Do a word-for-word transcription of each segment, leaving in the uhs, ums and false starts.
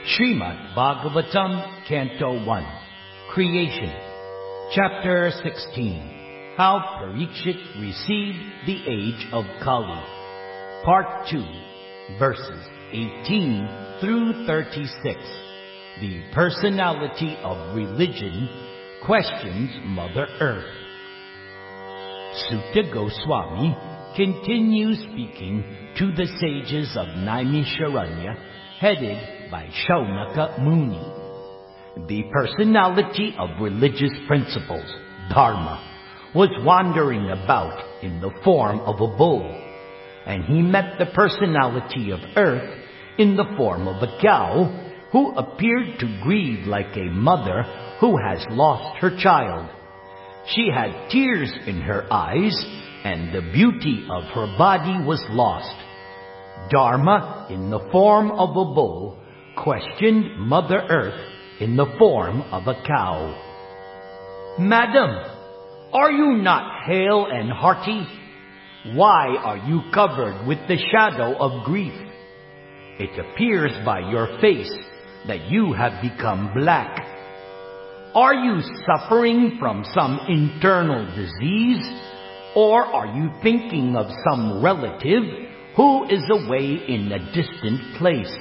Srimad Bhagavatam, Canto one, Creation, Chapter sixteen, How Parikshit Received the Age of Kali, Part two, Verses eighteen through thirty-six. The Personality of Religion Questions Mother Earth. Sutta Goswami continues speaking to the sages of Naimisharanya, headed by Shaunaka Muni. The personality of religious principles, Dharma, was wandering about in the form of a bull, and he met the personality of Earth in the form of a cow, who appeared to grieve like a mother who has lost her child. She had tears in her eyes, and the beauty of her body was lost. Dharma, in the form of a bull, questioned Mother Earth in the form of a cow. "Madam, are you not hale and hearty? Why are you covered with the shadow of grief? It appears by your face that you have become black. Are you suffering from some internal disease? Or are you thinking of some relative who is away in a distant place?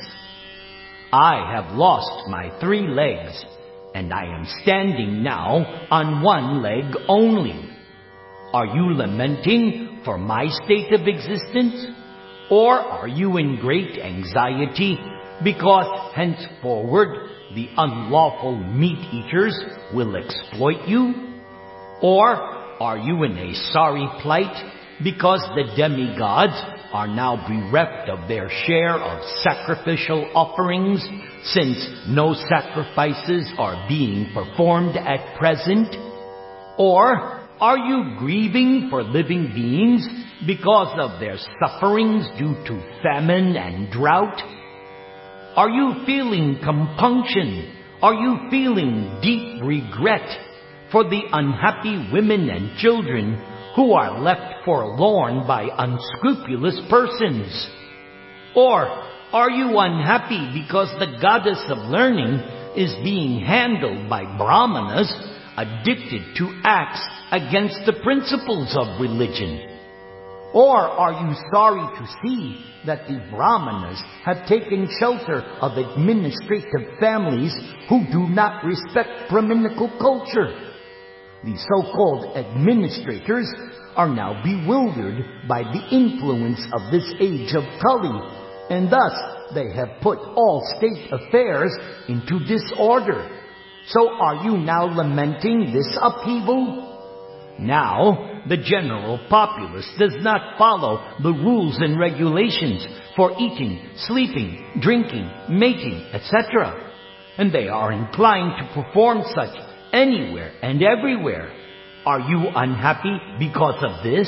I have lost my three legs, and I am standing now on one leg only. Are you lamenting for my state of existence? Or are you in great anxiety because henceforward the unlawful meat-eaters will exploit you? Or are you in a sorry plight because the demigods are now bereft of their share of sacrificial offerings, since no sacrifices are being performed at present? Or are you grieving for living beings because of their sufferings due to famine and drought? Are you feeling compunction? Are you feeling deep regret for the unhappy women and children who are left forlorn by unscrupulous persons? Or are you unhappy because the goddess of learning is being handled by brahmanas addicted to acts against the principles of religion? Or are you sorry to see that the brahmanas have taken shelter of administrative families who do not respect Brahminical culture? The so-called administrators are now bewildered by the influence of this age of Kali, and thus they have put all state affairs into disorder. So are you now lamenting this upheaval? Now, the general populace does not follow the rules and regulations for eating, sleeping, drinking, mating, et cetera, and they are inclined to perform such anywhere and everywhere. Are you unhappy because of this?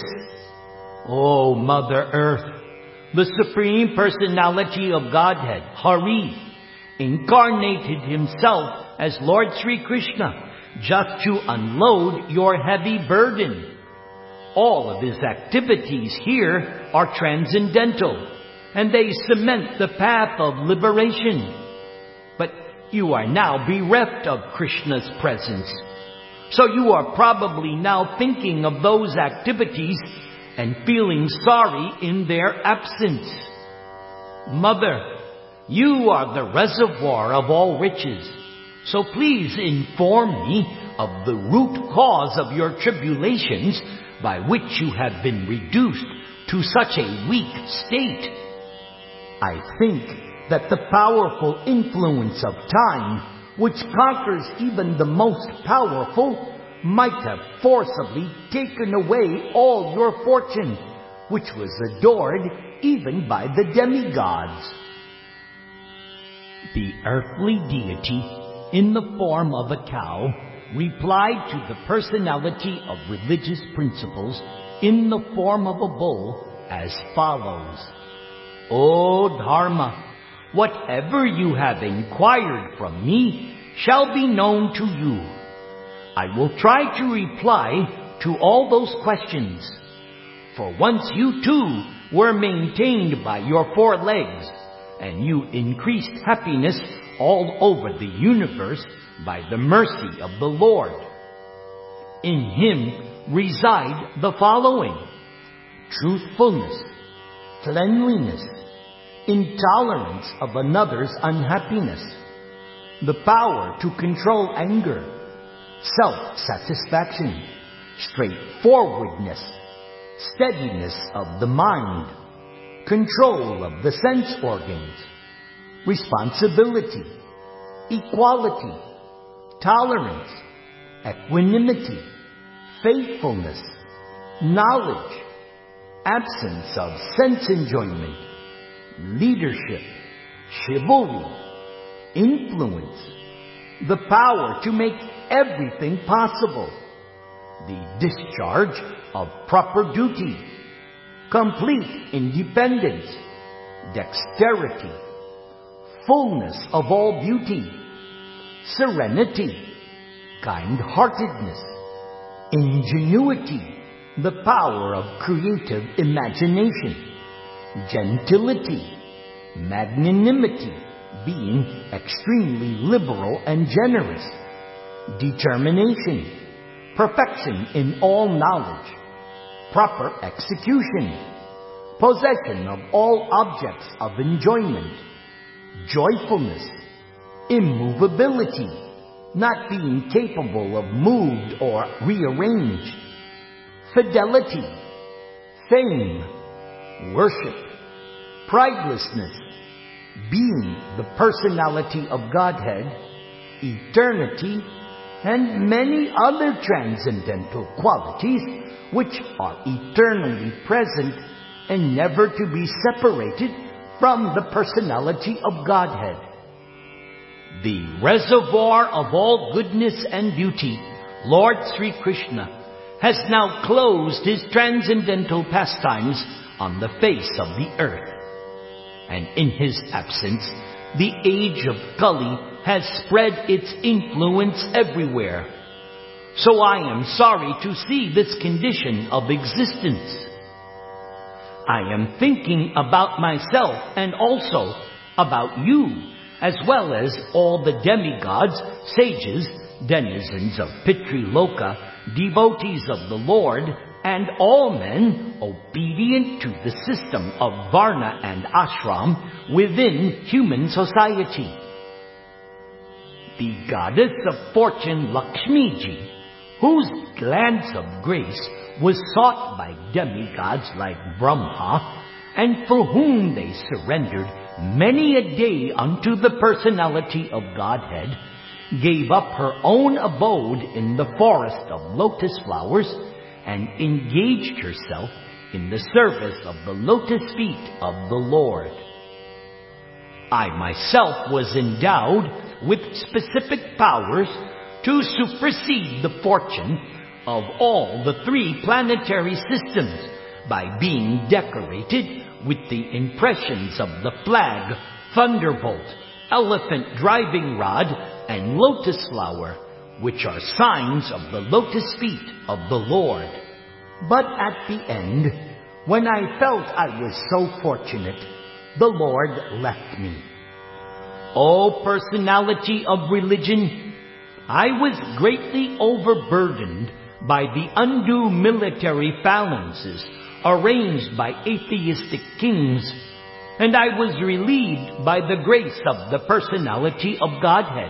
Oh, Mother Earth, the Supreme Personality of Godhead, Hari, incarnated himself as Lord Sri Krishna just to unload your heavy burden. All of his activities here are transcendental, and they cement the path of liberation. But you are now bereft of Krishna's presence, so you are probably now thinking of those activities and feeling sorry in their absence. Mother, you are the reservoir of all riches, so please inform me of the root cause of your tribulations by which you have been reduced to such a weak state. I think that the powerful influence of time, which conquers even the most powerful, might have forcibly taken away all your fortune, which was adored even by the demigods. The earthly deity, in the form of a cow, replied to the personality of religious principles in the form of a bull as follows. O Dharma, whatever you have inquired from me shall be known to you. I will try to reply to all those questions. For once you too were maintained by your four legs, and you increased happiness all over the universe by the mercy of the Lord. In Him reside the following: truthfulness, cleanliness, intolerance of another's unhappiness, the power to control anger, self-satisfaction, straightforwardness, steadiness of the mind, control of the sense organs, responsibility, equality, tolerance, equanimity, faithfulness, knowledge, absence of sense enjoyment, leadership, chivalry, influence, the power to make everything possible, the discharge of proper duty, complete independence, dexterity, fullness of all beauty, serenity, kind-heartedness, ingenuity, the power of creative imagination, gentility, magnanimity, being extremely liberal and generous, determination, perfection in all knowledge, proper execution, possession of all objects of enjoyment, joyfulness, immovability, not being capable of moved or rearranged, fidelity, fame, worship, pridelessness, being the personality of Godhead, eternity, and many other transcendental qualities which are eternally present and never to be separated from the personality of Godhead. The reservoir of all goodness and beauty, Lord Sri Krishna, has now closed His transcendental pastimes on the face of the earth. And in His absence, the age of Kali has spread its influence everywhere. So I am sorry to see this condition of existence. I am thinking about myself and also about you, as well as all the demigods, sages, denizens of Pitri-loka, devotees of the Lord, and all men obedient to the system of Varna and Ashram within human society. The goddess of fortune Lakshmiji, whose glance of grace was sought by demigods like Brahma, and for whom they surrendered many a day unto the personality of Godhead, gave up her own abode in the forest of lotus flowers and engaged herself in the service of the lotus feet of the Lord. I myself was endowed with specific powers to supersede the fortune of all the three planetary systems by being decorated with the impressions of the flag, thunderbolt, elephant driving rod, and lotus flower, which are signs of the lotus feet of the Lord. But at the end, when I felt I was so fortunate, the Lord left me. O personality of religion, I was greatly overburdened by the undue military phalanxes arranged by atheistic kings, and I was relieved by the grace of the personality of Godhead.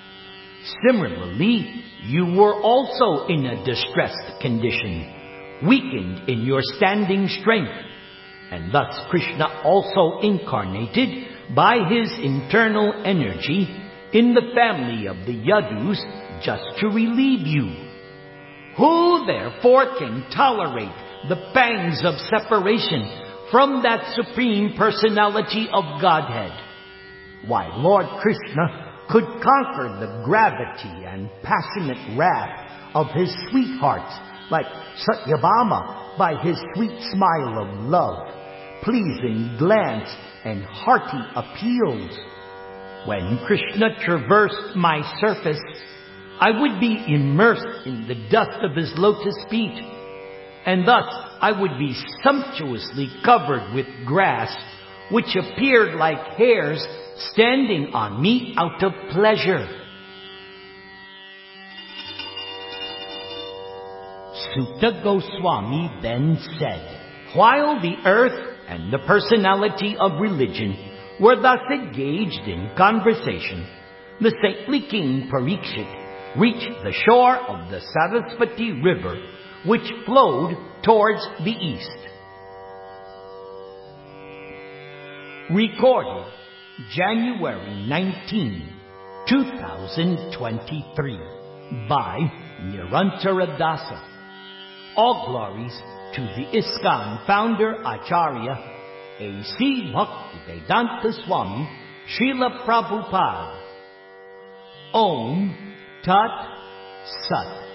Similarly, you were also in a distressed condition, weakened in your standing strength, and thus Krishna also incarnated by His internal energy in the family of the Yadus just to relieve you. Who therefore can tolerate the pangs of separation from that Supreme Personality of Godhead? Why, Lord Krishna could conquer the gravity and passionate wrath of His sweethearts like Satyabhama by His sweet smile of love, pleasing glance, and hearty appeals. When Krishna traversed my surface, I would be immersed in the dust of His lotus feet, and thus I would be sumptuously covered with grass, which appeared like hairs standing on me out of pleasure. Sutta Goswami then said, while the earth and the personality of religion were thus engaged in conversation, the saintly king Parikshit reached the shore of the Sarasvati river, which flowed towards the east. Recorded January nineteenth, two thousand twenty-three by Nirantara Dasa. All glories to the ISKCON founder Acharya A C Bhaktivedanta Swami Srila Prabhupada. Om Tat Sat.